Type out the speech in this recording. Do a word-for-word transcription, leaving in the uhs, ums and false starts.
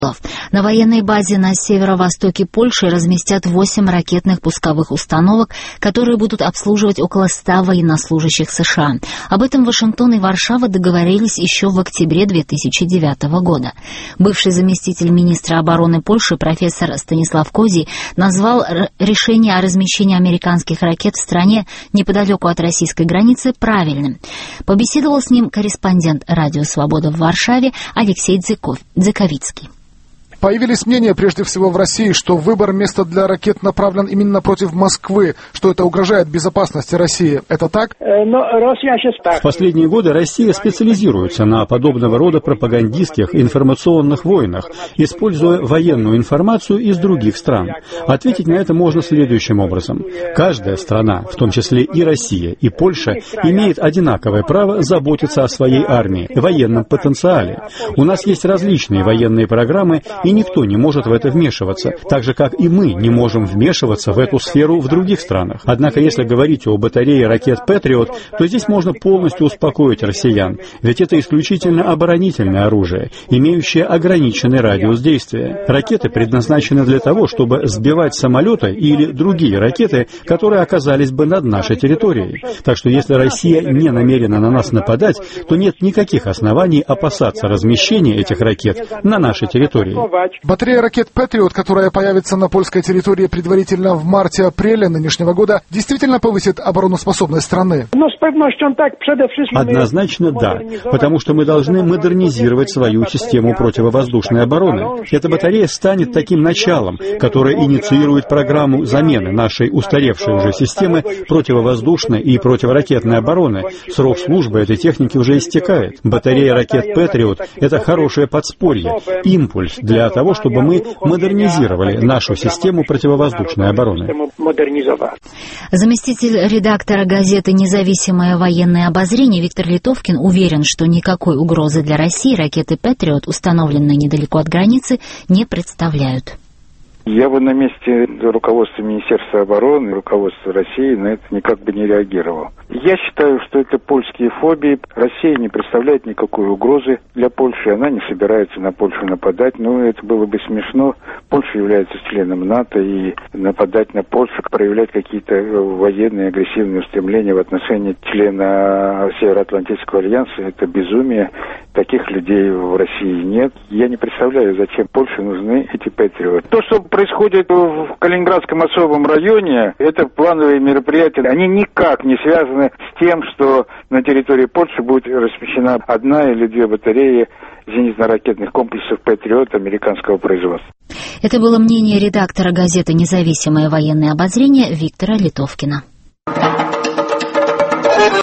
На военной базе на северо-востоке Польши разместят восемь ракетных пусковых установок, которые будут обслуживать около ста военнослужащих США. Об этом Вашингтон и Варшава договорились еще в октябре две тысячи девятого года. Бывший заместитель министра обороны Польши профессор Станислав Козий назвал решение о размещении американских ракет в стране неподалеку от российской границы правильным. Побеседовал с ним корреспондент «Радио Свобода» в Варшаве Алексей Дзиковицкий. Появились мнения, прежде всего в России, что выбор места для ракет направлен именно против Москвы, что это угрожает безопасности России. Это так? В последние годы Россия специализируется на подобного рода пропагандистских информационных войнах, используя военную информацию из других стран. Ответить на это можно следующим образом. Каждая страна, в том числе и Россия, и Польша, имеет одинаковое право заботиться о своей армии, военном потенциале. У нас есть различные военные программы, и никто не может в это вмешиваться, так же, как и мы не можем вмешиваться в эту сферу в других странах. Однако, если говорить о батарее ракет «Патриот», то здесь можно полностью успокоить россиян, ведь это исключительно оборонительное оружие, имеющее ограниченный радиус действия. Ракеты предназначены для того, чтобы сбивать самолеты или другие ракеты, которые оказались бы над нашей территорией. Так что, если Россия не намерена на нас нападать, то нет никаких оснований опасаться размещения этих ракет на нашей территории. Батарея ракет «Патриот», которая появится на польской территории предварительно в марте-апреле нынешнего года, действительно повысит обороноспособность страны? Однозначно да, потому что мы должны модернизировать свою систему противовоздушной обороны. Эта батарея станет таким началом, которое инициирует программу замены нашей устаревшей уже системы противовоздушной и противоракетной обороны. Срок службы этой техники уже истекает. Батарея ракет «Патриот» — это хорошее подспорье, импульс для того, чтобы мы модернизировали нашу систему противовоздушной обороны. Заместитель редактора газеты «Независимое военное обозрение» Виктор Литовкин уверен, что никакой угрозы для России ракеты «Патриот», установленные недалеко от границы, не представляют. Я бы на месте руководства Министерства обороны, руководства России на это никак бы не реагировал. Я считаю, что это польские фобии. Россия не представляет никакой угрозы для Польши, она не собирается на Польшу нападать. Но это было бы смешно. Польша является членом НАТО, и нападать на Польшу, проявлять какие-то военные агрессивные устремления в отношении члена Североатлантического альянса, это безумие. Таких людей в России нет. Я не представляю, зачем Польше нужны эти «Патриоты». То, что происходит в Калининградском особом районе, это плановые мероприятия. Они никак не связаны с тем, что на территории Польши будет размещена одна или две батареи зенитно-ракетных комплексов «Патриот» американского производства. Это было мнение редактора газеты «Независимое военное обозрение» Виктора Литовкина.